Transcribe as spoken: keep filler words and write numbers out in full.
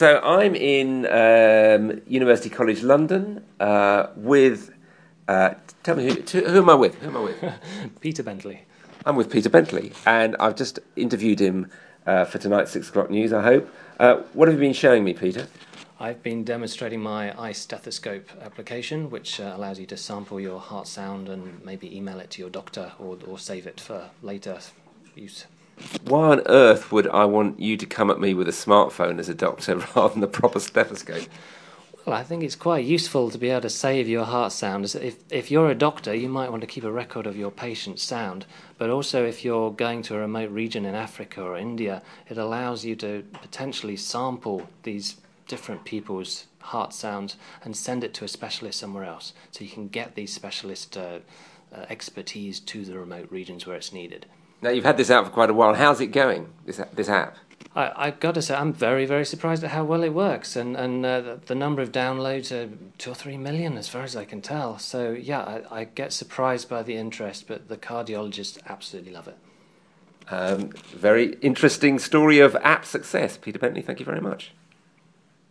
So I'm in um, University College London uh, with. Uh, tell me who, who am I with? Who am I with? Peter Bentley. I'm with Peter Bentley, and I've just interviewed him uh, for tonight's six o'clock news. I hope. Uh, what have you been showing me, Peter? I've been demonstrating my eye stethoscope application, which uh, allows you to sample your heart sound and maybe email it to your doctor or, or save it for later use. Why on earth would I want you to come at me with a smartphone as a doctor rather than a proper stethoscope? Well, I think it's quite useful to be able to save your heart sound. If, if you're a doctor, you might want to keep a record of your patient's sound, but also if you're going to a remote region in Africa or India, it allows you to potentially sample these different people's heart sounds and send it to a specialist somewhere else, so you can get these specialist uh, uh, expertise to the remote regions where it's needed. Now, you've had this out for quite a while. How's it going, this, this app? I, I've got to say, I'm very, very surprised at how well it works, and, and uh, the, the number of downloads are two or three million as far as I can tell. So, yeah, I, I get surprised by the interest, but the cardiologists absolutely love it. Um, very interesting story of app success. Peter Bentley, thank you very much.